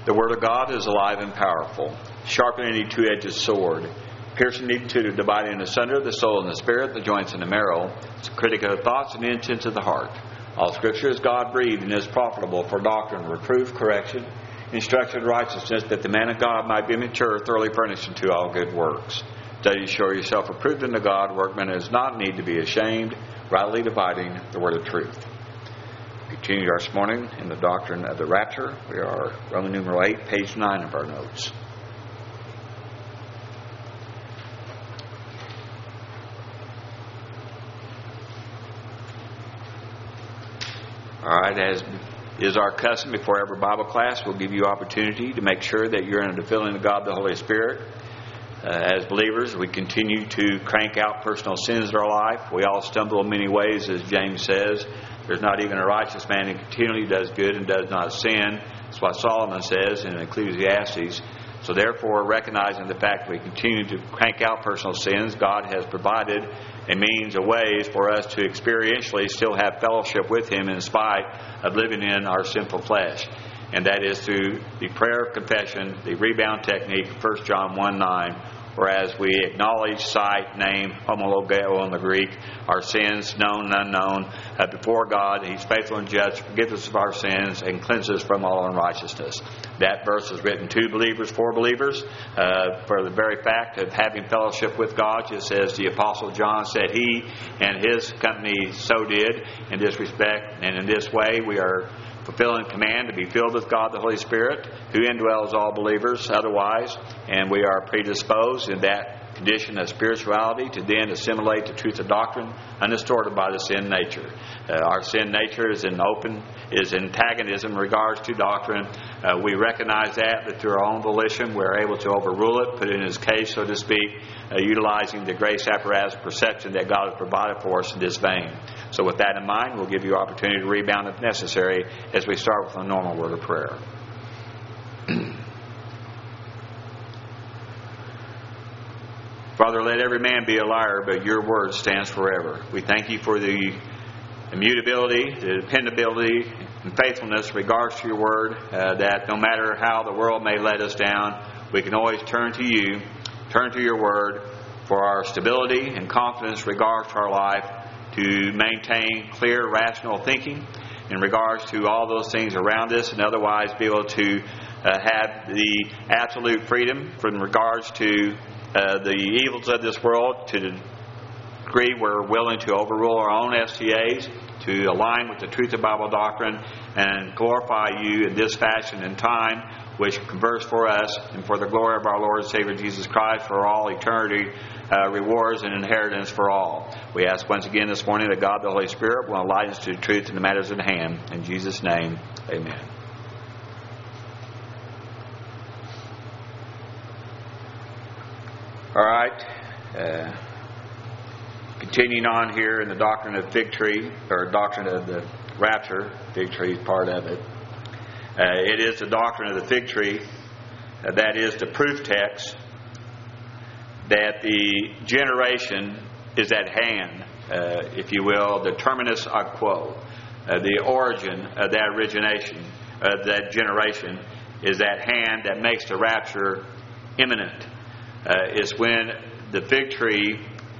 The Word of God is alive and powerful, sharper than any two-edged sword, piercing even to dividing asunder the soul and the spirit, the joints and the marrow, critic of the thoughts and the intents of the heart. All Scripture is God-breathed and is profitable for doctrine, reproof, correction, instruction in righteousness, that the man of God might be mature, thoroughly furnished unto all good works. Study to show yourself approved unto God, workman that does not need to be ashamed, rightly dividing the word of truth. We continue this morning in the doctrine of the rapture. We are Roman numeral 8, page 9 of our notes. All right, as is our custom before every Bible class, we'll give you opportunity to make sure that you're under the filling of God the Holy Spirit. As believers, we continue to crank out personal sins in our life. We all stumble in many ways, as James says. There's not even a righteous man who continually does good and does not sin. That's what Solomon says in Ecclesiastes. So therefore, recognizing the fact that we continue to crank out personal sins, God has provided a means of ways for us to experientially still have fellowship with Him in spite of living in our sinful flesh. And that is through the prayer of confession, the rebound technique, 1 John 1:9, whereas we acknowledge, cite, name, homologeo in the Greek, our sins, known and unknown, before God. He's faithful and just, forgives us of our sins, and cleanses us from all unrighteousness. That verse is written to believers, for believers, for the very fact of having fellowship with God, just as the Apostle John said he and his company so did in this respect. And in this way, we are fulfilling command to be filled with God the Holy Spirit, who indwells all believers otherwise, and we are predisposed in that condition of spirituality to then assimilate the truth of doctrine undistorted by the sin nature. Our sin nature is antagonism in regards to doctrine. We recognize that, but through our own volition we're able to overrule it, put it in His case, so to speak, utilizing the grace apparatus perception that God has provided for us in this vein. So with that in mind, we'll give you opportunity to rebound if necessary as we start with a normal word of prayer. Father, let every man be a liar, but your word stands forever. We thank you for the immutability, the dependability, and faithfulness in regards to your word, that no matter how the world may let us down, we can always turn to you, turn to your word for our stability and confidence in regards to our life, to maintain clear, rational thinking in regards to all those things around us, and otherwise be able to have the absolute freedom from regards to the evils of this world, to the degree we're willing to overrule our own STAs, to align with the truth of Bible doctrine, and glorify you in this fashion and time, which converts for us and for the glory of our Lord and Savior Jesus Christ for all eternity, rewards and inheritance for all. We ask once again this morning that God the Holy Spirit will enlighten us to the truth in the matters at hand. In Jesus' name, amen. All right. Continuing on here in the doctrine of fig tree, or doctrine of the rapture, fig tree is part of it. It is the doctrine of the fig tree, that is the proof text that the generation is at hand, if you will, the terminus ad quo, the origin of that origination, of that generation is at hand, that makes the rapture imminent. Is when the fig tree,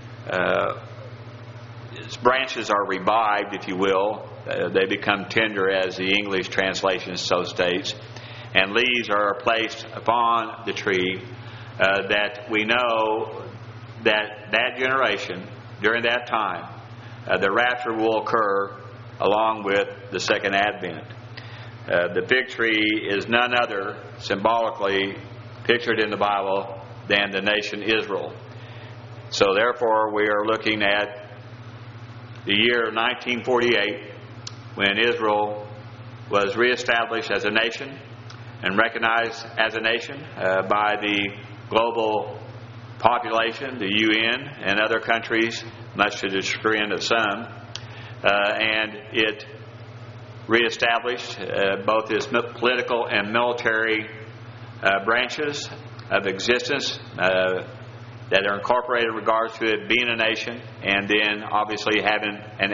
its branches are revived, if you will. They become tender, as the English translation so states, and leaves are placed upon the tree, that we know that that generation, during that time, the rapture will occur along with the second advent. The fig tree is none other, symbolically pictured in the Bible, than the nation Israel. So therefore we are looking at the year 1948, when Israel was reestablished as a nation and recognized as a nation by the global population, the UN, and other countries, much to the chagrin of some. And it reestablished both its political and military branches of existence that are incorporated in regards to it being a nation, and then obviously having an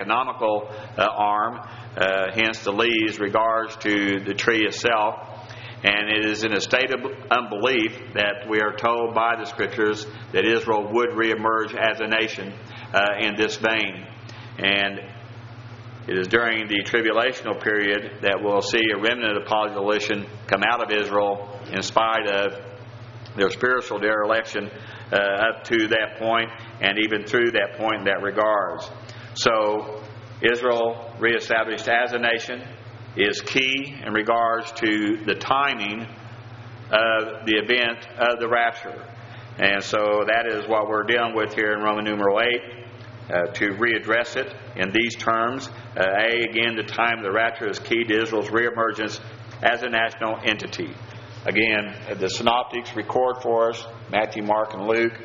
economical arm, hence the leaves regards to the tree itself. And it is in a state of unbelief that we are told by the Scriptures that Israel would reemerge as a nation in this vein. And it is during the tribulational period that we'll see a remnant of polyvolition come out of Israel in spite of their spiritual dereliction up to that point and even through that point in that regards. So Israel reestablished as a nation is key in regards to the timing of the event of the rapture. And so that is what we're dealing with here in Roman numeral 8, to readdress it in these terms. Again, the time of the rapture is key to Israel's reemergence as a national entity. Again, the synoptics record for us, Matthew, Mark, and Luke,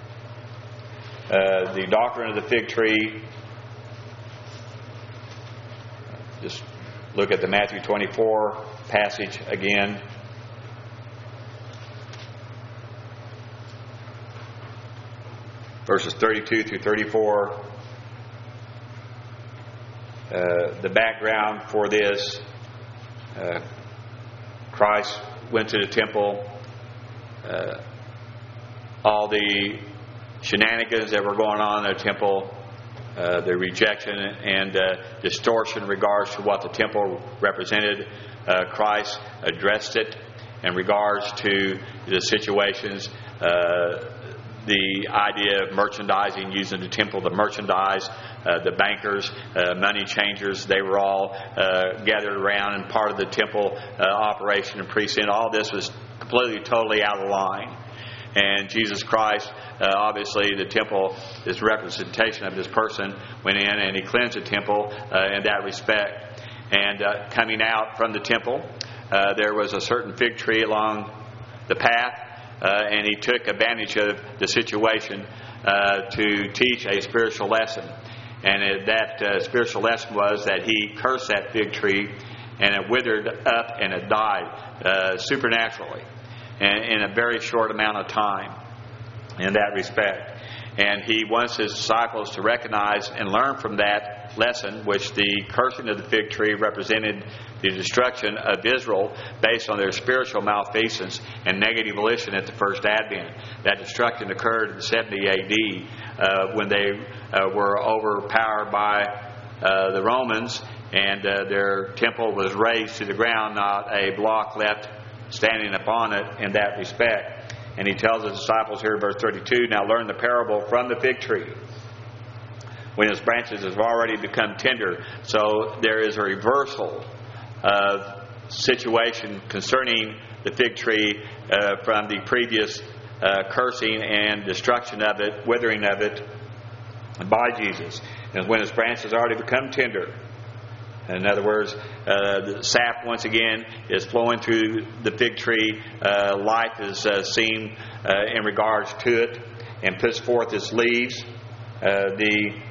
the doctrine of the fig tree. Just look at the Matthew 24 passage again. Verses 32 through 34. The background for this, Christ went to the temple. All the shenanigans that were going on in the temple, the rejection and distortion in regards to what the temple represented, Christ addressed it in regards to the situations, the idea of merchandising, using the temple to merchandise, the bankers, money changers, they were all gathered around and part of the temple operation and precinct. All this was completely, totally out of line. And Jesus Christ, obviously the temple, this representation of this person, went in and he cleansed the temple in that respect. And coming out from the temple, there was a certain fig tree along the path, and he took advantage of the situation to teach a spiritual lesson. And that spiritual lesson was that he cursed that fig tree, and it withered up and it died supernaturally in a very short amount of time in that respect. And he wants his disciples to recognize and learn from that lesson, which the cursing of the fig tree represented the destruction of Israel based on their spiritual malfeasance and negative volition at the first advent. That destruction occurred in 70 AD when they were overpowered by the Romans, and their temple was razed to the ground, not a block left standing upon it in that respect. And he tells his disciples here in verse 32, now learn the parable from the fig tree, when its branches have already become tender. So there is a reversal of situation concerning the fig tree from the previous cursing and destruction of it, withering of it by Jesus. And when its branches already become tender. In other words, the sap once again is flowing through the fig tree. Life is seen in regards to it and puts forth its leaves. The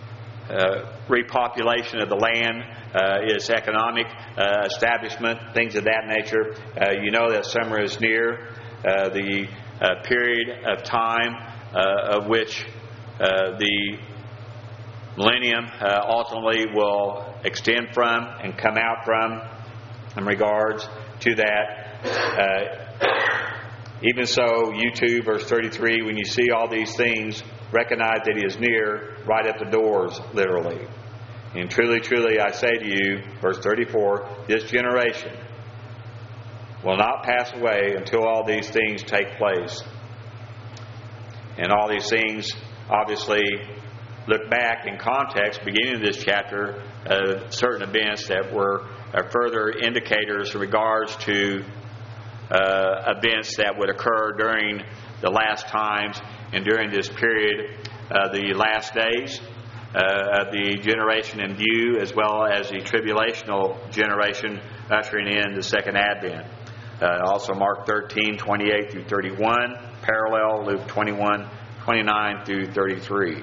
repopulation of the land, its economic establishment, things of that nature. You know that summer is near. The period of time of which the millennium ultimately will extend from and come out from in regards to that. Even so, you too, verse 33, when you see all these things, recognize that he is near, right at the doors, literally. And truly, truly, I say to you, verse 34, this generation will not pass away until all these things take place. And all these things, obviously, look back in context, beginning of this chapter, certain events that were further indicators in regards to events that would occur during the last times and during this period, the last days of the generation in view, as well as the tribulational generation ushering in the second advent. Also Mark 13, 28 through 31, parallel Luke 21, 29 through 33.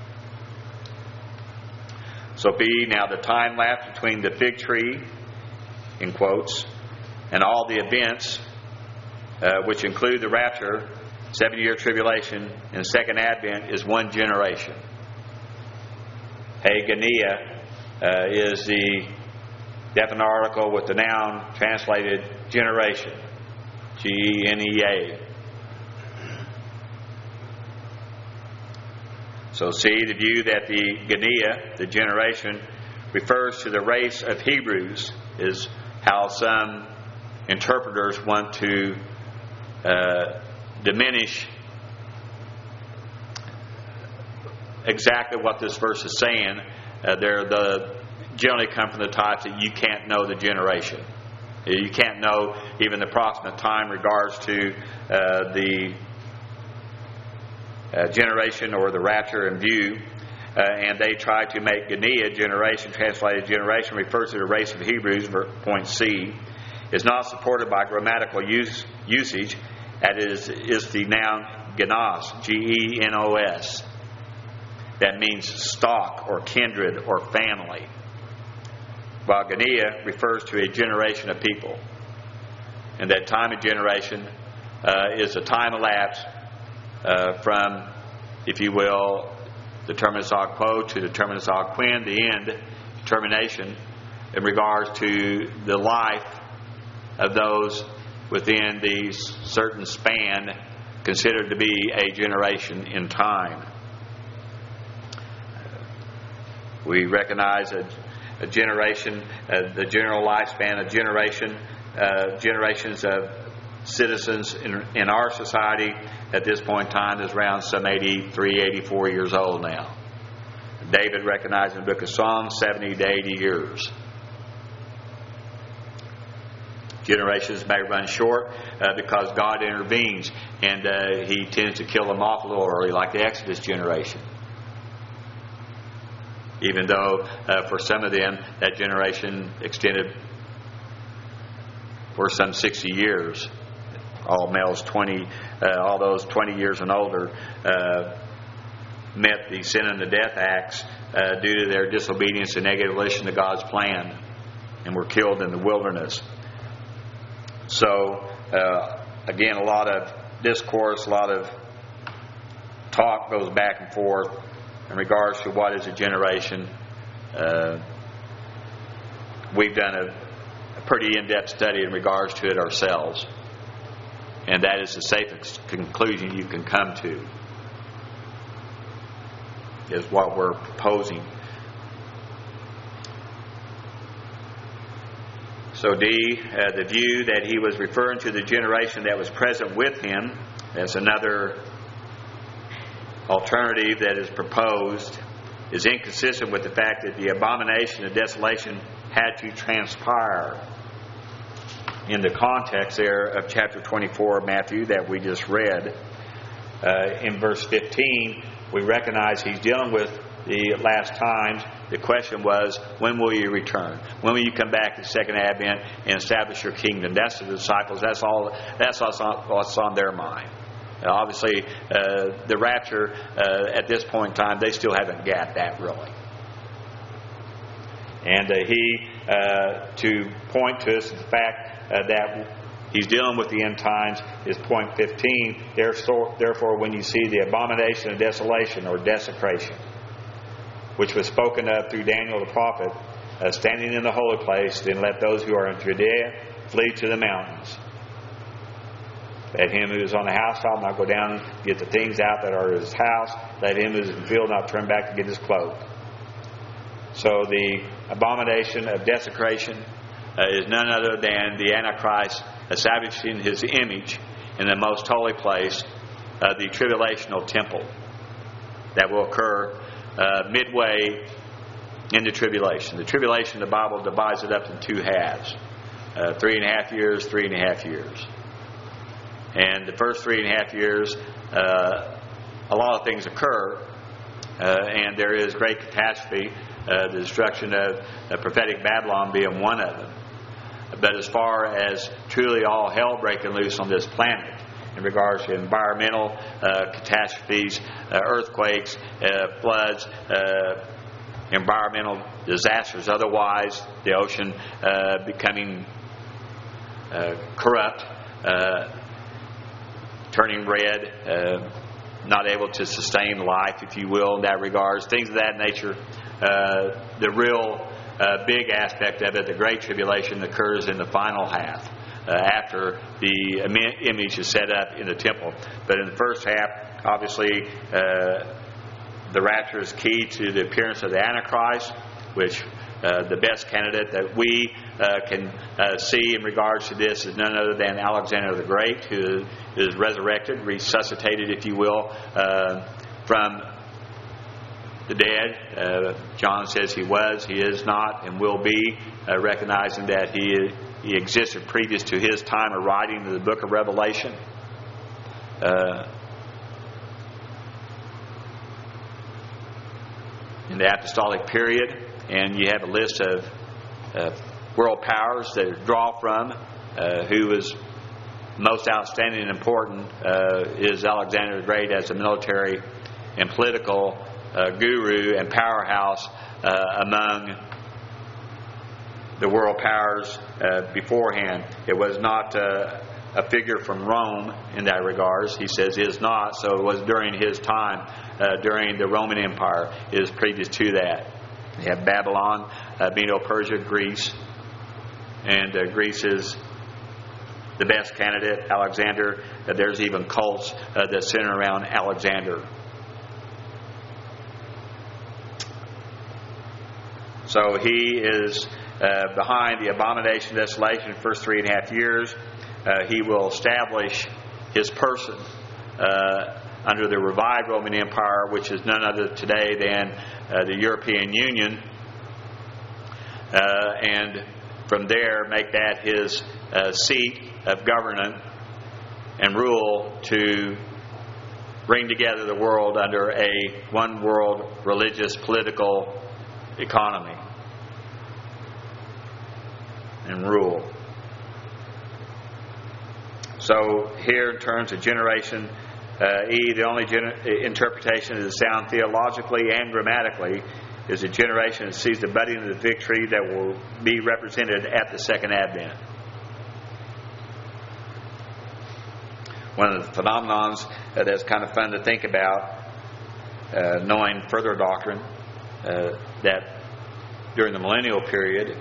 So be now the time lapse between the fig tree, in quotes, and all the events which include the rapture, 7-year tribulation, and second advent is one generation. Agania is the Definite article with the noun translated generation. Genea. So see the view that the Genea, the generation, refers to the race of Hebrews, is how some interpreters want to diminish exactly what this verse is saying. Generally come from the types that you can't know the generation. You can't know even the approximate time in regards to the generation or the rapture in view. And they try to make Genea, generation, translated generation, refers to the race of Hebrews, point C, is not supported by grammatical usage, as is the noun genos, Genos. That means stock or kindred or family. While Genea refers to a generation of people. And that time of generation is a time elapsed from, if you will, the terminus ad quo to the terminus ad quin, the end, termination, in regards to the life of those within the certain span considered to be a generation in time. We recognize a generation, the general lifespan of generations of citizens in our society at this point in time is around some 83, 84 years old now. David recognized in the book of Psalms 70 to 80 years. Generations may run short because God intervenes and He tends to kill them off a little early, like the Exodus generation. Even though for some of them that generation extended for some 60 years. All males 20, all those 20 years and older met the sin and the death acts due to their disobedience and negative relation to God's plan, and were killed in the wilderness. So again, a lot of discourse, a lot of talk goes back and forth in regards to what is a generation. We've done a pretty in-depth study in regards to it ourselves, and that is the safest conclusion you can come to, is what we're proposing. So D, the view that he was referring to the generation that was present with him, as another alternative that is proposed, is inconsistent with the fact that the abomination of desolation had to transpire. In the context there of chapter 24 of Matthew that we just read, in verse 15, we recognize he's dealing with the last times. The question was, when will you return? When will you come back at the second advent and establish your kingdom? That's the disciples. That's what's on their mind. Obviously, the rapture at this point in time, they still haven't got that really. And to point to us the fact that he's dealing with the end times is point 15. Therefore, when you see the abomination of desolation or desecration, which was spoken of through Daniel the prophet, standing in the holy place, then let those who are in Judea flee to the mountains. Let him who is on the housetop not go down and get the things out that are in his house. Let him who is in the field not turn back to get his cloak. So the abomination of desecration is none other than the Antichrist establishing his image in the most holy place, the tribulational temple, that will occur midway in the tribulation. The tribulation, the Bible divides it up in two halves. 3.5 years, 3.5 years. And the first 3.5 years, a lot of things occur, and there is great catastrophe, the destruction of prophetic Babylon being one of them. But as far as truly all hell breaking loose on this planet, in regards to environmental catastrophes, earthquakes, floods, environmental disasters, otherwise the ocean becoming corrupt, turning red, not able to sustain life, if you will, in that regards, things of that nature. The real big aspect of it, the Great Tribulation, occurs in the final half, after the image is set up in the temple. But in the first half, obviously, the rapture is key to the appearance of the Antichrist, which the best candidate that we can see in regards to this is none other than Alexander the Great, who is resurrected, resuscitated, if you will, from the dead. John says he was, he is not, and will be, recognizing that he existed previous to his time of writing the book of Revelation. In the apostolic period, and you have a list of world powers that draw from. Who was most outstanding and important is Alexander the Great as a military and political guru and powerhouse among the world powers beforehand. It was not a figure from Rome in that regards. He says is not, so it was during his time, during the Roman Empire. It is previous to that. You have Babylon, Medo-Persia, Greece, and Greece is the best candidate. Alexander, there's even cults that center around Alexander. So he is behind the abomination of desolation the first 3.5 years. He will establish his person under the revived Roman Empire, which is none other today than the European Union, and from there make that his seat of government and rule to bring together the world under a one world religious political economy and rule. So here in terms of generation E, the only interpretation that is sound theologically and grammatically is a generation that sees the budding of the fig tree that will be represented at the second advent. One of the phenomenons that's kind of fun to think about, knowing further doctrine, that during the millennial period,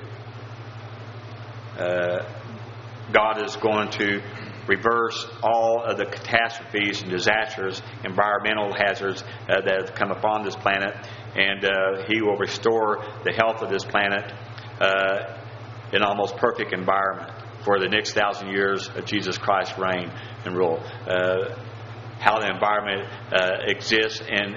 God is going to reverse all of the catastrophes and disasters, environmental hazards that have come upon this planet, and He will restore the health of this planet in almost perfect environment for the next 1,000 years of Jesus Christ's reign and rule. How the environment exists and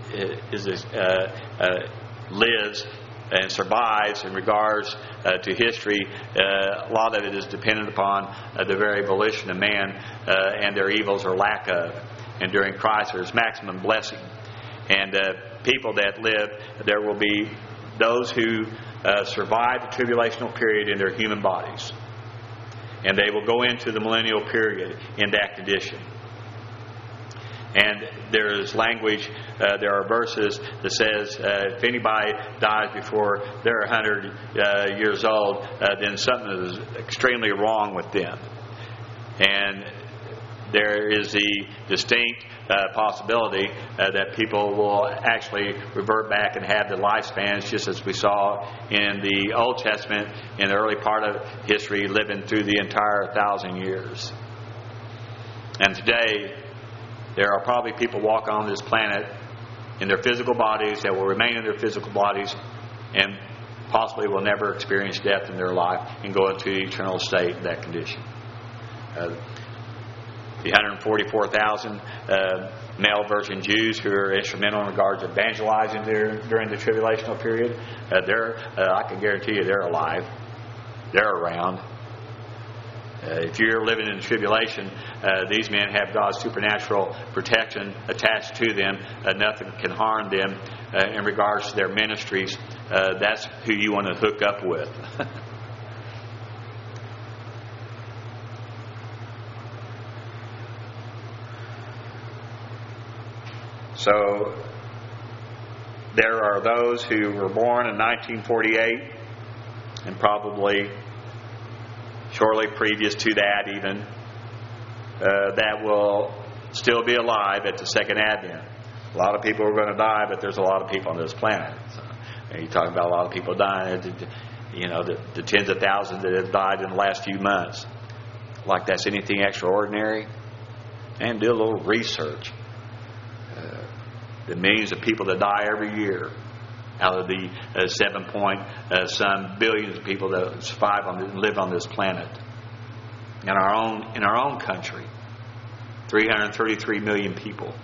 lives and survives in regards to history, a lot of it is dependent upon the very volition of man and their evils or lack of. And during Christ there's maximum blessing. And people that live, there will be those who survive the tribulational period in their human bodies. And they will go into the millennial period in that condition. And there is language, there are verses that says if anybody dies before they're 100 years old, then something is extremely wrong with them. And there is the distinct possibility that people will actually revert back and have the lifespans just as we saw in the Old Testament in the early part of history, living through the entire 1,000 years. And today, there are probably people walking on this planet in their physical bodies that will remain in their physical bodies and possibly will never experience death in their life and go into the eternal state in that condition. The 144,000 male virgin Jews who are instrumental in regards to evangelizing during the tribulational period, I can guarantee you they're alive. They're around. If you're living in the tribulation, these men have God's supernatural protection attached to them. Nothing can harm them in regards to their ministries. That's who you want to hook up with. So there are those who were born in 1948 and probably shortly previous to that even, that will still be alive at the second advent. A lot of people are going to die, but there's a lot of people on this planet. So And you're talking about a lot of people dying. The tens of thousands that have died in the last few months. Like that's anything extraordinary? And do a little research. The millions of people that die every year out of the 7 point some billions of people that survive and live on this planet. In our own country, 333 million people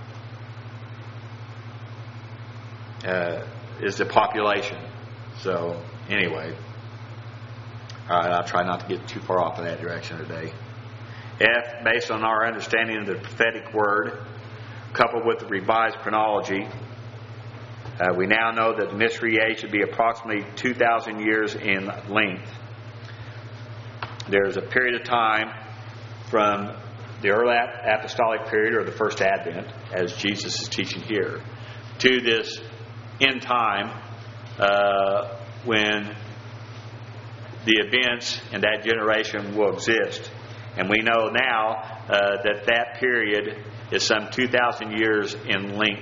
is the population. So anyway, all right, I'll try not to get too far off in that direction today. F, based on our understanding of the prophetic word, coupled with the revised chronology, we now know that the mystery age should be approximately 2,000 years in length. There's a period of time from the early apostolic period, or the first Advent, as Jesus is teaching here, to this end time when the events in that generation will exist. And we know now that period is some 2,000 years in length.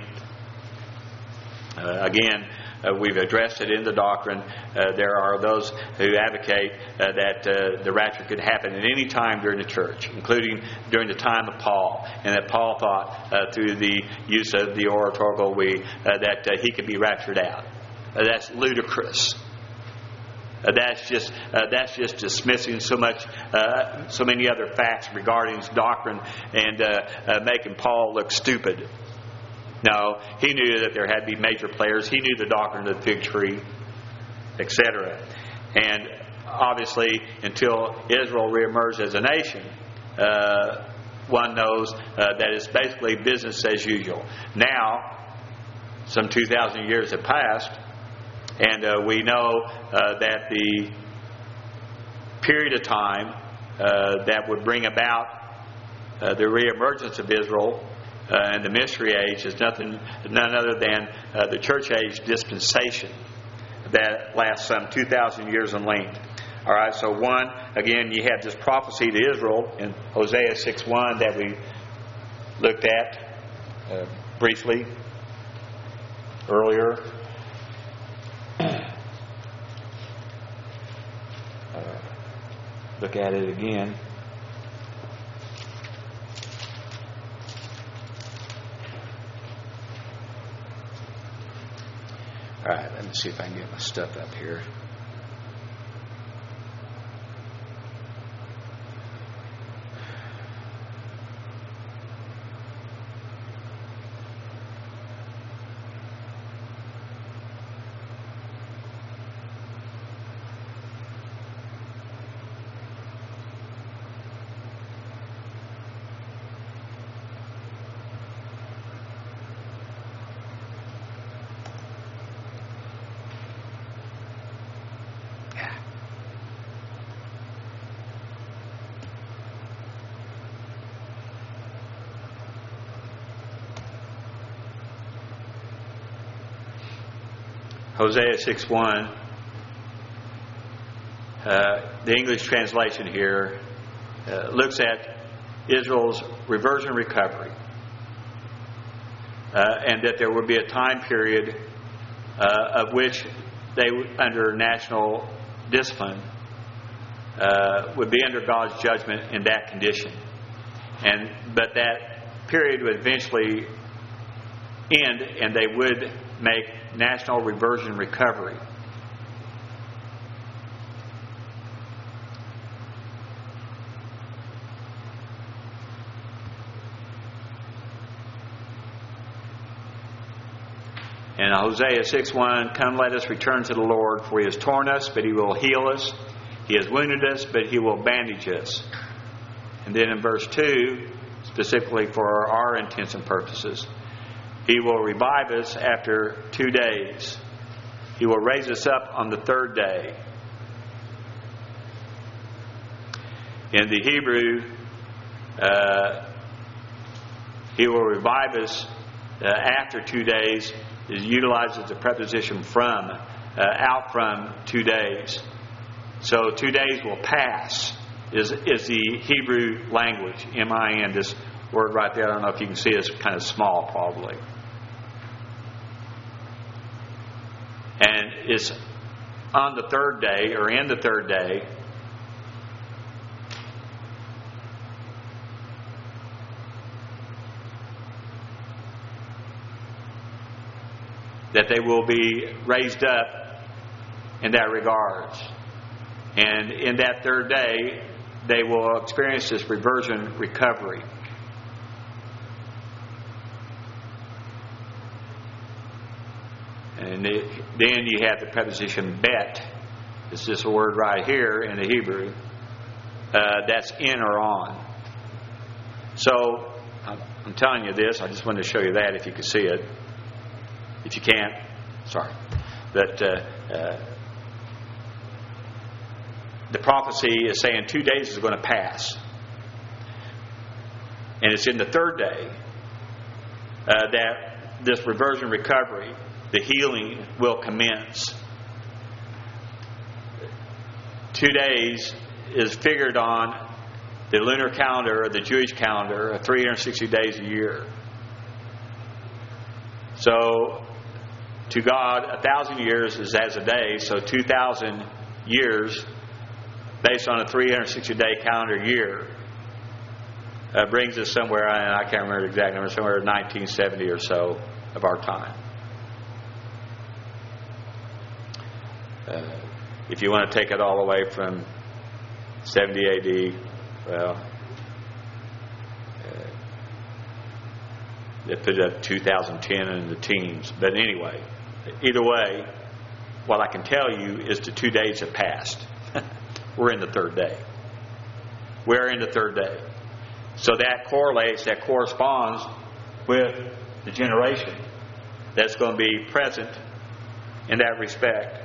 Again, we've addressed it in the doctrine. There are those who advocate that the rapture could happen at any time during the church, including during the time of Paul, and that Paul thought through the use of the oratorical that he could be raptured out. That's ludicrous. That's just dismissing so many other facts regarding his doctrine and making Paul look stupid. No, he knew that there had to be major players. He knew the doctrine of the fig tree, etc. And obviously, until Israel reemerged as a nation, one knows that it's basically business as usual. Now, some 2,000 years have passed, and we know that the period of time that would bring about the reemergence of Israel and the mystery age is none other than the church age dispensation that lasts some 2,000 years in length. All right, so one, again, you have this prophecy to Israel in Hosea 6:1 that we looked at briefly earlier. Look at it again. All right, let me see if I can get my stuff up here. Hosea 6:1, the English translation here looks at Israel's reversion recovery, and that there would be a time period of which they, under national discipline, would be under God's judgment in that condition, but that period would eventually end, and they would make national reversion recovery. And Hosea 6:1, come, let us return to the Lord, for He has torn us, but He will heal us. He has wounded us, but He will bandage us. And then in verse 2, specifically for our intents and purposes, He will revive us after 2 days. He will raise us up on the third day. In the Hebrew, He will revive us after 2 days is utilized as a preposition from, out from 2 days. So 2 days will pass is the Hebrew language, M-I-N. This word right there, I don't know if you can see it, it's kind of small probably. And it's on the third day, or in the third day, that they will be raised up in that regards. And in that third day, they will experience this reversion recovery. And then you have the preposition bet. It's this word right here in the Hebrew. That's in or on. So, I'm telling you this. I just wanted to show you that if you could see it. If you can't, sorry. But the prophecy is saying 2 days is going to pass. And it's in the third day that this reversion recovery, the healing, will commence. 2 days is figured on the lunar calendar or the Jewish calendar, 360 days a year. So, to God, 1,000 years is as a day, so 2,000 years, based on a 360-day calendar year, brings us somewhere, and I can't remember the exact number, somewhere in 1970 or so of our time. If you want to take it all the way from 70 AD, well, they put it up 2010 in the teens. But anyway, either way, what I can tell you is the 2 days have passed. We're in the third day. We're in the third day. So that correlates, that corresponds with the generation that's going to be present in that respect.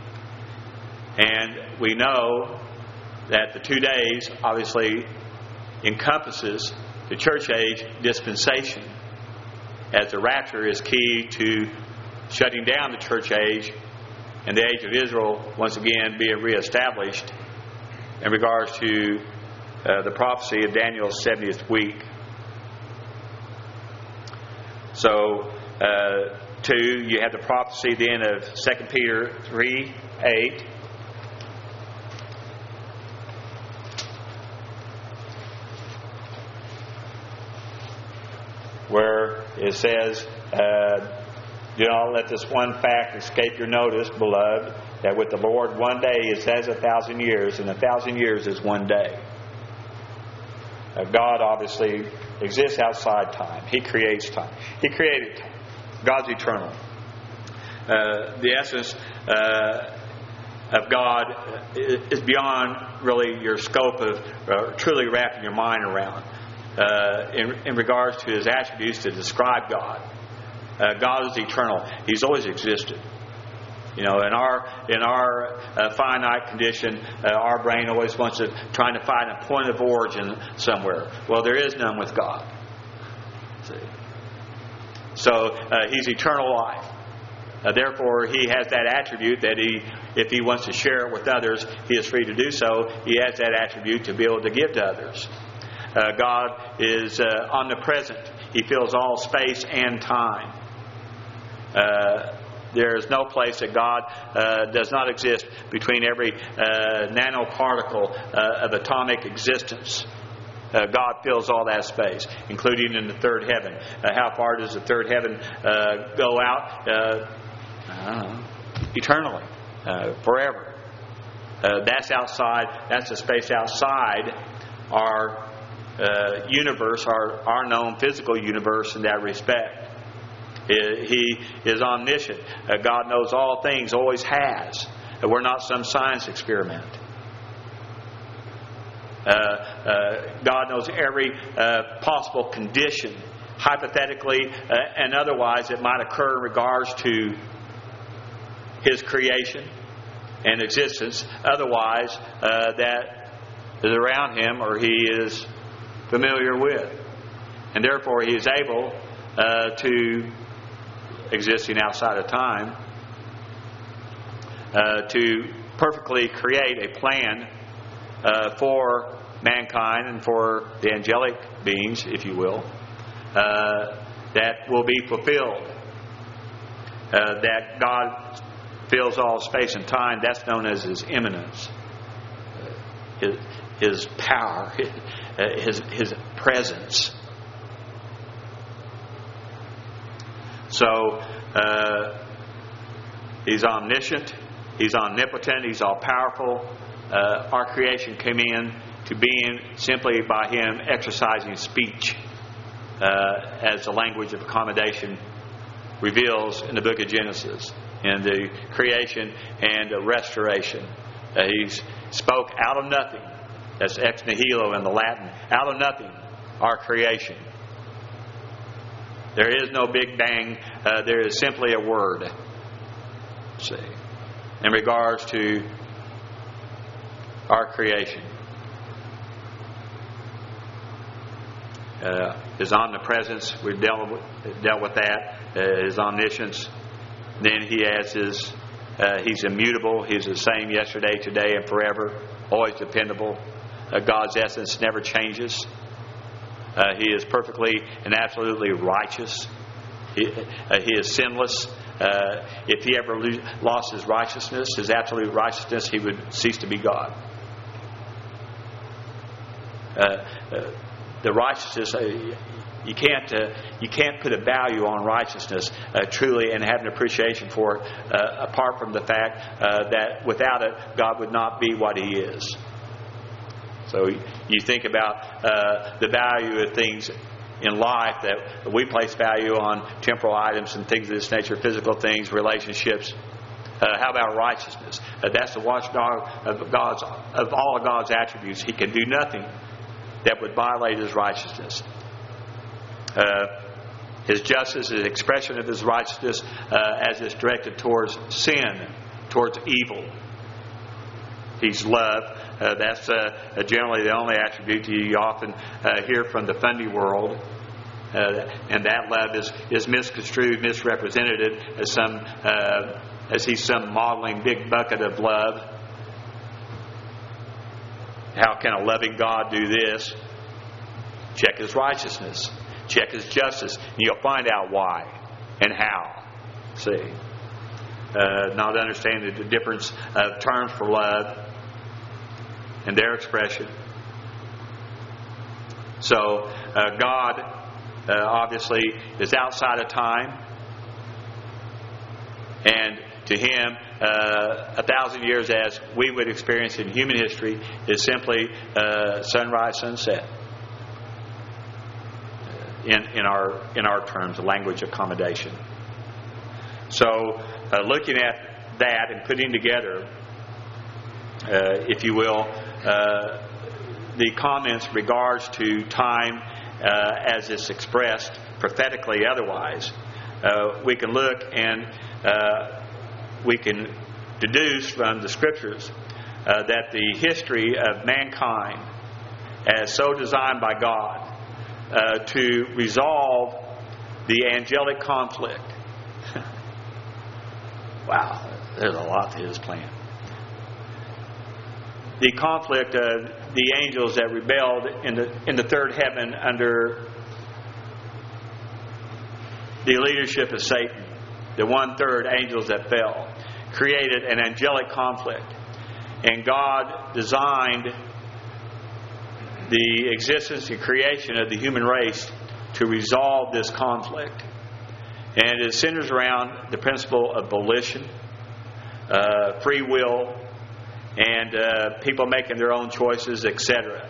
And we know that the 2 days obviously encompasses the church age dispensation, as the rapture is key to shutting down the church age and the age of Israel once again being reestablished in regards to the prophecy of Daniel's 70th week. So, you have the prophecy then of 2 Peter 3:8. Where it says, do not let this one fact escape your notice, beloved, that with the Lord 1 day is as 1,000 years, and 1,000 years is 1 day. God obviously exists outside time. He creates time. He created time. God's eternal. The essence of God is beyond really your scope of truly wrapping your mind around. In regards to His attributes to describe God. God is eternal. He's always existed. You know, in our finite condition, our brain always wants to trying to find a point of origin somewhere. Well, there is none with God. See? So He's eternal life. Therefore, He has that attribute that if He wants to share it with others, He is free to do so. He has that attribute to be able to give to others. God is omnipresent. He fills all space and time. There is no place that God does not exist between every nanoparticle of atomic existence. God fills all that space, including in the third heaven. How far does the third heaven go out? I don't know. Eternally. Forever. That's outside. That's the space outside our universe, our known physical universe in that respect. He is omniscient. God knows all things, always has. We're not some science experiment. God knows every possible condition, hypothetically and otherwise, that might occur in regards to His creation and existence. Otherwise, that is around Him or He is familiar with. And therefore He is able to, existing outside of time, to perfectly create a plan for mankind and for the angelic beings, if you will, that will be fulfilled. That God fills all space and time. That's known as His immanence, His power, His presence. So He's omniscient, He's omnipotent, He's all powerful. Our creation came in to being simply by Him exercising speech as the language of accommodation reveals in the book of Genesis, in the creation and restoration. He spoke out of nothing. That's ex nihilo in the Latin. Out of nothing, our creation. There is no big bang. There is simply a word. See, in regards to our creation. His omnipresence, we've dealt with that. His omniscience. Then He has He's immutable. He's the same yesterday, today, and forever. Always dependable. God's essence never changes. He is perfectly and absolutely righteous. He is sinless. If He ever lost His righteousness, His absolute righteousness, He would cease to be God. The righteousness, you can't put a value on righteousness truly and have an appreciation for it apart from the fact that without it, God would not be what He is. So you think about the value of things in life, that we place value on temporal items and things of this nature, physical things, relationships. How about righteousness? That's the watchdog of all of God's attributes. He can do nothing that would violate His righteousness. His justice is an expression of His righteousness as it's directed towards sin, towards evil. He's love. That's generally the only attribute you often hear from the funny world. And that love is misconstrued, misrepresented as He's some modeling big bucket of love. How can a loving God do this? Check His righteousness. Check His justice. And you'll find out why and how. See? Not understanding the difference of terms for love and their expression. So, God obviously is outside of time. And to Him, 1,000 years as we would experience in human history is simply sunrise, sunset. In our terms, language accommodation. So, looking at that and putting together, if you will, the comments in regards to time as it's expressed prophetically, otherwise, we can look and we can deduce from the Scriptures that the history of mankind, as so designed by God, to resolve the angelic conflict. Wow, there's a lot to His plan. The conflict of the angels that rebelled in the third heaven under the leadership of Satan, the 1/3 angels that fell, created an angelic conflict. And God designed the existence and creation of the human race to resolve this conflict. And it centers around the principle of volition, free will, and people making their own choices, etc.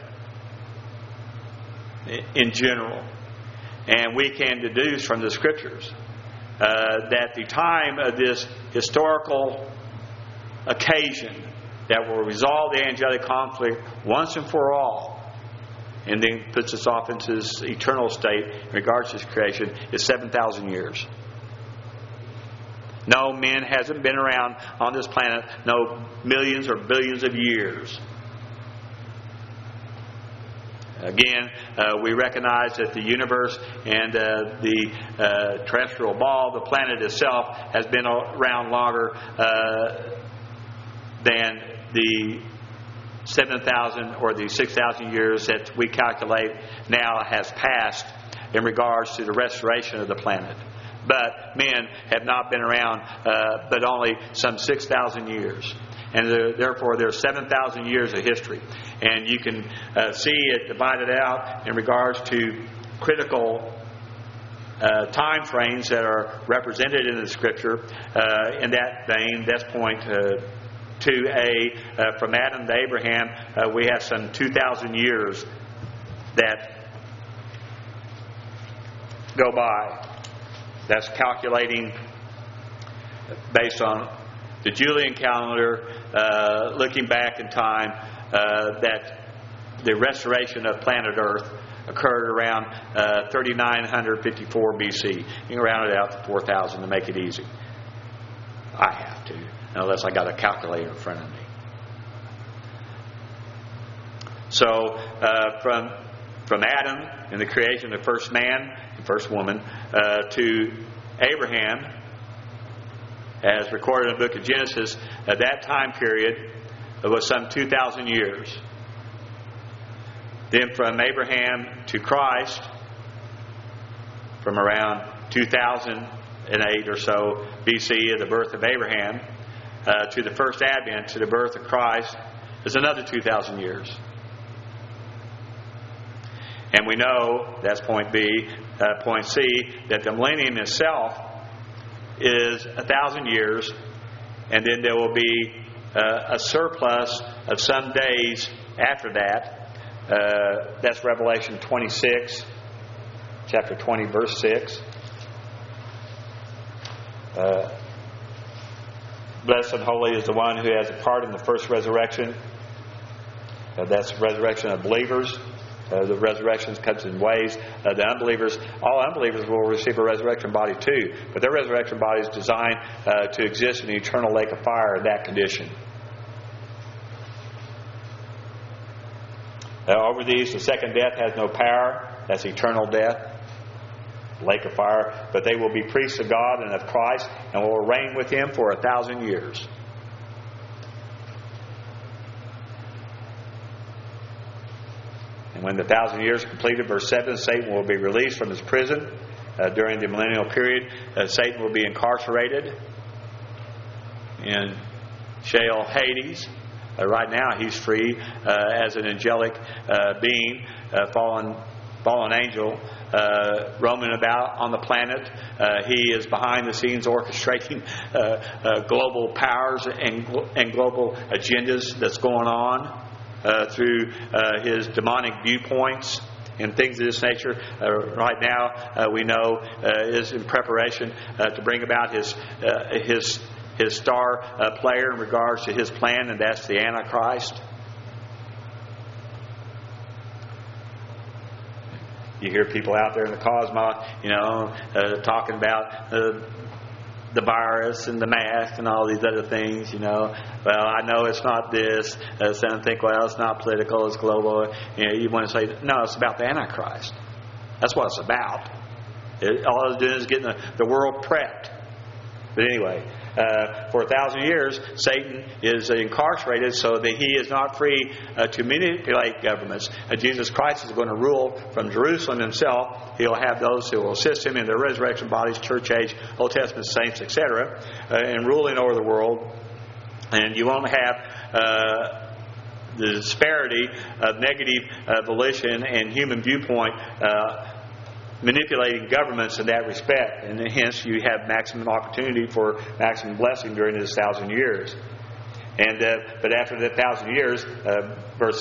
in general. And we can deduce from the Scriptures that the time of this historical occasion that will resolve the angelic conflict once and for all, and then puts us off into this eternal state in regards to His creation, is 7,000 years. No, man hasn't been around on this planet no millions or billions of years. Again, we recognize that the universe and the terrestrial ball, the planet itself, has been around longer than the 7,000 or the 6,000 years that we calculate now has passed in regards to the restoration of the planet. But men have not been around but only some 6,000 years. And therefore there's 7,000 years of history. And you can see it divided out in regards to critical time frames that are represented in the Scripture. In that vein, that's point from Adam to Abraham, we have some 2,000 years that go by. That's calculating based on the Julian calendar, looking back in time, that the restoration of planet Earth occurred around 3954 BC. You can round it out to 4,000 to make it easy. I have to, unless I got a calculator in front of me. So, from Adam and the creation of the first man and first woman to Abraham, as recorded in the book of Genesis, at that time period, it was some 2,000 years. Then from Abraham to Christ, from around 2008 or so BC, of the birth of Abraham, to the first advent, to the birth of Christ, is another 2,000 years. And we know, that's point B, point C, that the millennium itself is 1,000 years, and then there will be a surplus of some days after that. That's Revelation 26, chapter 20, verse 6. Blessed and holy is the one who has a part in the first resurrection. That's the resurrection of believers. The resurrection comes in ways. The unbelievers, all unbelievers will receive a resurrection body too, but their resurrection body is designed to exist in the eternal lake of fire in that condition. Over these, the second death has no power. That's eternal death, lake of fire. But they will be priests of God and of Christ, and will reign with Him for 1,000 years. And when the 1,000 years are completed, verse 7, Satan will be released from his prison. During the millennial period, Satan will be incarcerated in Sheol, Hades. Right now he's free as an angelic being, fallen angel, roaming about on the planet. He is behind the scenes orchestrating global powers and global agendas that's going on through his demonic viewpoints and things of this nature. Right now, we know is in preparation to bring about his star player in regards to his plan, and that's the Antichrist. You hear people out there in the cosmos, talking about the virus and the mask and all these other things, Well, I know it's not this. Some think, well, it's not political, it's global. You want to say, no, it's about the Antichrist. That's what it's about. All it's doing is getting the world prepped. But anyway, for 1,000 years, Satan is incarcerated so that he is not free to manipulate governments. Jesus Christ is going to rule from Jerusalem himself. He'll have those who will assist him in their resurrection bodies, church age, Old Testament saints, etc., and ruling over the world. And you won't have the disparity of negative volition and human viewpoint manipulating governments in that respect, and hence you have maximum opportunity for maximum blessing during this 1,000 years. And but after the 1,000 years, verse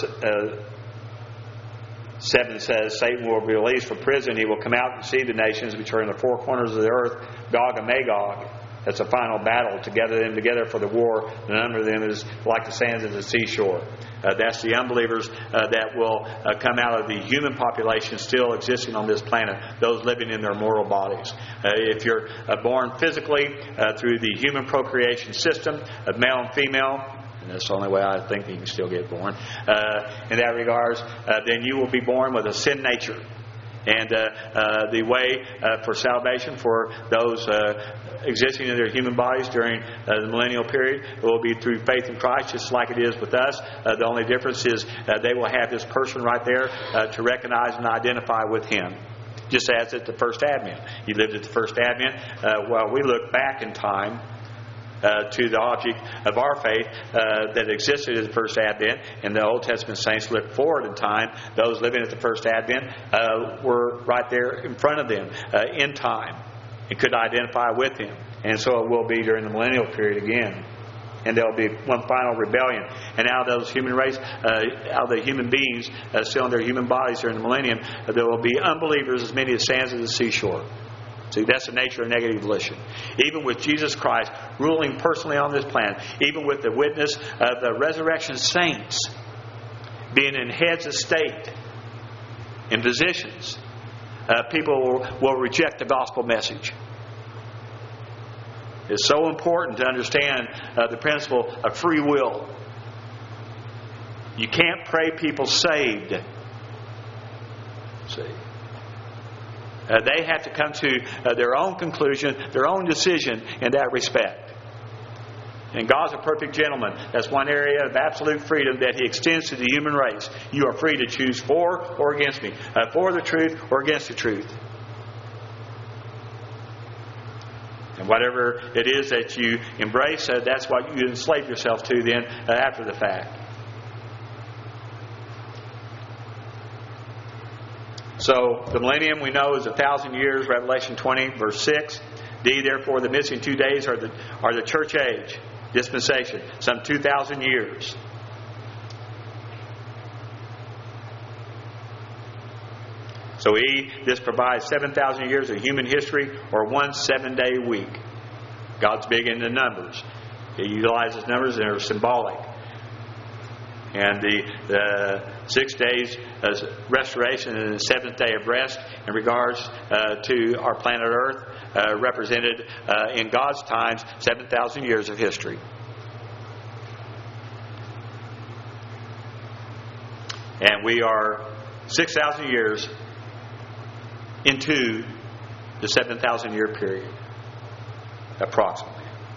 7 says, Satan will be released from prison. He will come out and see the nations which are in the four corners of the earth, Gog and Magog. That's a final battle to gather them together for the war. The number of them is like the sands of the seashore. That's the unbelievers that will come out of the human population still existing on this planet, those living in their mortal bodies. If you're born physically through the human procreation system of male and female, and that's the only way I think you can still get born, in that regards, then you will be born with a sin nature. And the way for salvation for those existing in their human bodies during the millennial period will be through faith in Christ, just like it is with us. The only difference is they will have this person right there to recognize and identify with Him. just as at the first advent. He lived at the first advent. While we look back in time to the object of our faith that existed at the first advent, and the Old Testament saints look forward in time. Those living at the first advent were right there in front of them in time and could identify with him. And so it will be during the millennial period again. And there will be one final rebellion. And out of those human race, out of the human beings still in their human bodies during the millennium, there will be unbelievers as many as sands of the seashore. See, that's the nature of negative volition. Even with Jesus Christ ruling personally on this planet, even with the witness of the resurrection saints being in heads of state, in positions, people will reject the gospel message. It's so important to understand the principle of free will. You can't pray people saved. See? They have to come to their own conclusion, their own decision in that respect. And God's a perfect gentleman. That's one area of absolute freedom that He extends to the human race. You are free to choose for or against me, for the truth or against the truth. And whatever it is that you embrace, that's what you enslave yourself to then after the fact. So the millennium we know is 1,000 years, Revelation 20, verse 6. D, therefore, the missing 2 days are the church age, dispensation, some 2,000 years. So E, this provides 7,000 years of human history or 1 7-day week. God's big into numbers. He utilizes numbers and they're symbolic. And the 6 days of restoration and the 7th day of rest in regards to our planet Earth represented in God's times 7,000 years of history. And we are 6,000 years into the 7,000 year period, approximately.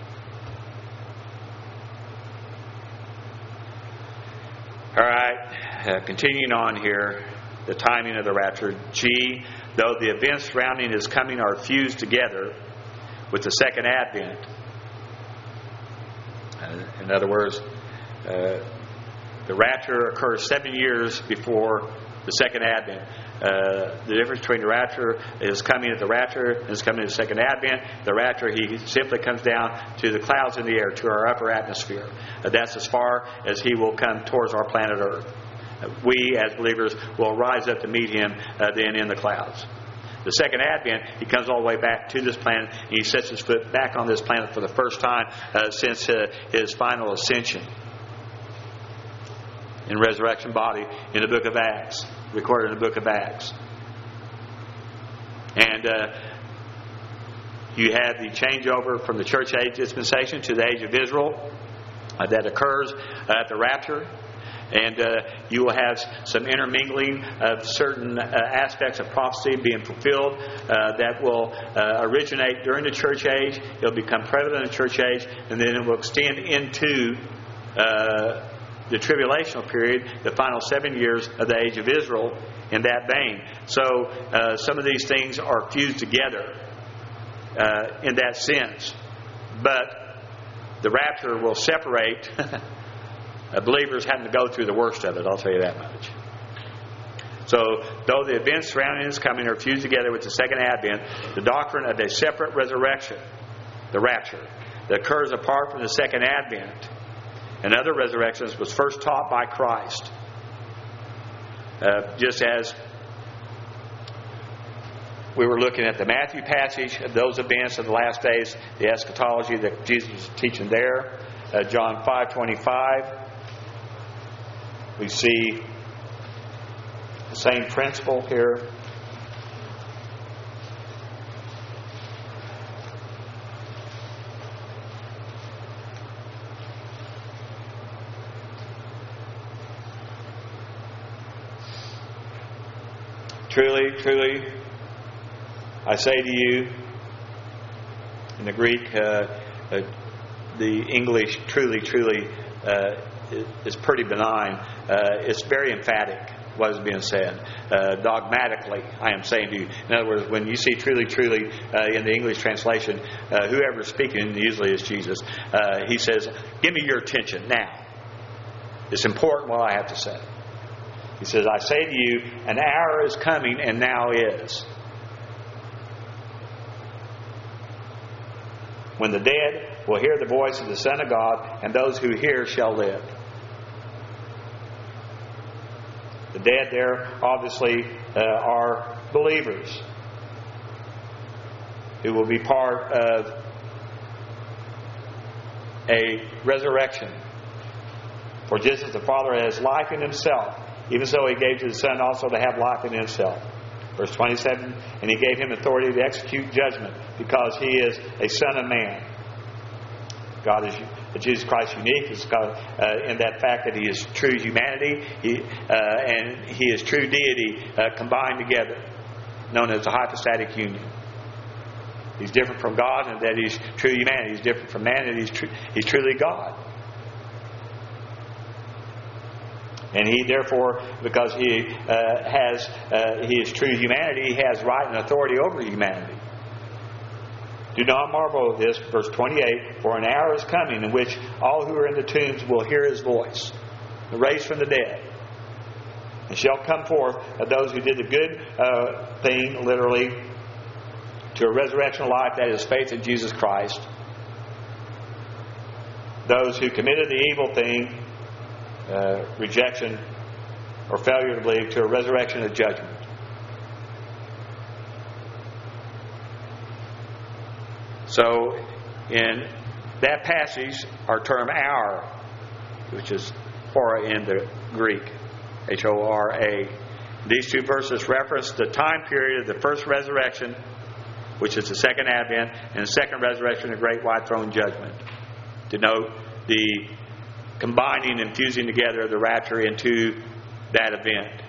All right, continuing on here, the timing of the rapture. G, though the events surrounding His coming are fused together with the second advent. In other words, the rapture occurs 7 years before the second advent. The difference between the rapture is coming at the rapture and is coming at the second advent. The rapture, He simply comes down to the clouds in the air, to our upper atmosphere. That's as far as He will come towards our planet Earth. We, as believers, will rise up to meet Him then in the clouds. The second advent, He comes all the way back to this planet, and He sets His foot back on this planet for the first time since His final ascension in resurrection body in the book of Acts, recorded in the book of Acts. And you have the changeover from the church age dispensation to the age of Israel that occurs at the rapture. And you will have some intermingling of certain aspects of prophecy being fulfilled that will originate during the church age. It will become prevalent in the church age, and then it will extend into the tribulational period, the final 7 years of the age of Israel, in that vein. So some of these things are fused together in that sense. But the rapture will separate believers having to go through the worst of it, I'll tell you that much. So, though the events surrounding His coming are fused together with the second advent, the doctrine of a separate resurrection, the rapture, that occurs apart from the second advent and other resurrections was first taught by Christ. Just as we were looking at the Matthew passage of those events of the last days, the eschatology that Jesus was teaching there, John 5:25, we see the same principle here. Truly, truly, I say to you, in the Greek, the English truly, truly is pretty benign. It's very emphatic. what is being said. Dogmatically, I am saying to you. In other words, when you see truly, truly in the English translation, whoever is speaking, usually is Jesus, he says, give me your attention now. It's important what I have to say. He says, I say to you, an hour is coming and now is, when the dead will hear the voice of the Son of God, and those who hear shall live. The dead there obviously are believers who will be part of a resurrection. For just as the Father has life in Himself, even so He gave to the Son also to have life in Himself. Verse 27, and He gave Him authority to execute judgment, because He is a Son of Man. God is Jesus Christ unique in that fact that He is true humanity and He is true deity combined together, known as the hypostatic union. He's different from God in that He's true humanity. He's different from man in that He's truly God. And He, therefore, because He is true humanity, He has right and authority over humanity. Do not marvel at this, verse 28, for an hour is coming in which all who are in the tombs will hear His voice, raised from the dead. And shall come forth of those who did the good thing, literally, to a resurrection of life, that is faith in Jesus Christ. Those who committed the evil thing, rejection or failure to believe, to a resurrection of judgment. So, in that passage, our term hour, which is hora in the Greek, H-O-R-A, these two verses reference the time period of the first resurrection, which is the second advent, and the second resurrection, the great white throne judgment, to note the combining and fusing together of the rapture into that event.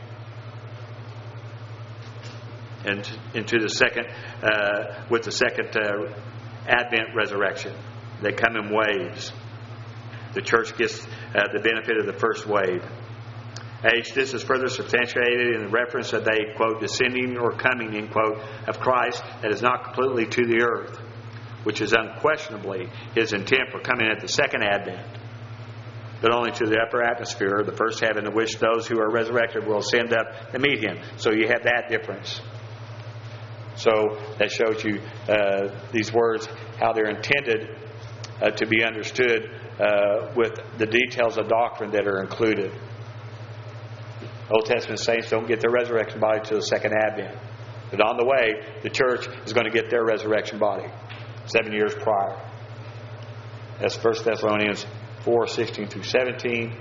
And into the second, with the second Advent resurrection. They come in waves. The church gets the benefit of the first wave. H, this is further substantiated in the reference that they, quote, descending or coming, end quote, of Christ that is not completely to the earth, which is unquestionably His intent for coming at the second Advent, but only to the upper atmosphere, the first heaven, in which those who are resurrected will ascend up to meet Him. So you have that difference. So that shows you these words, how they're intended to be understood with the details of doctrine that are included. Old Testament saints don't get their resurrection body till the second Advent. But on the way, the church is going to get their resurrection body 7 years prior. That's 1 Thessalonians 4:16 through 17.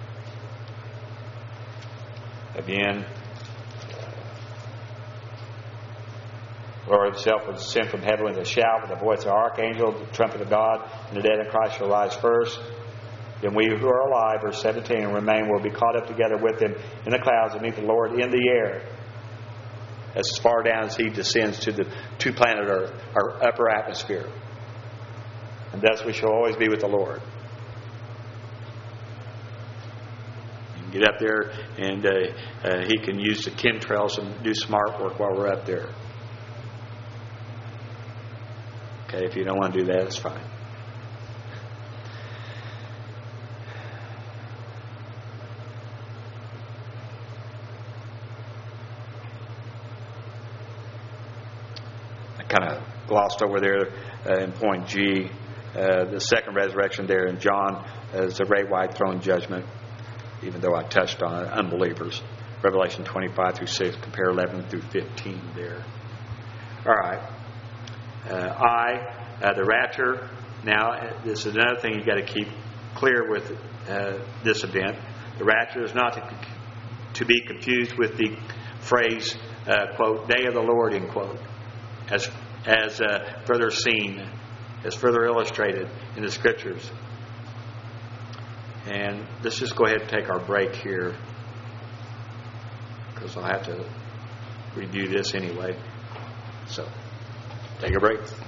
Again, the Lord Himself will descend from heaven with a shout, with the voice of the archangel, the trumpet of God, and the dead in Christ shall rise first. Then we who are alive, verse 17, and remain will be caught up together with Him in the clouds to meet the Lord in the air. As far down as He descends to planet Earth, our upper atmosphere. And thus we shall always be with the Lord. You can get up there and He can use the chemtrails and do some artwork while we're up there. Okay, if you don't want to do that, it's fine. I kind of glossed over there in point G, the second resurrection there in John is the great white throne judgment, even though I touched on it, unbelievers. Revelation 25 through 6, compare 11 through 15 there. All right. The rapture. Now, this is another thing you've got to keep clear with this event. The rapture is not to be confused with the phrase, quote, day of the Lord, end quote, as further seen, as further illustrated in the Scriptures. And let's just go ahead and take our break here, because I'll have to review this anyway. So, take a break.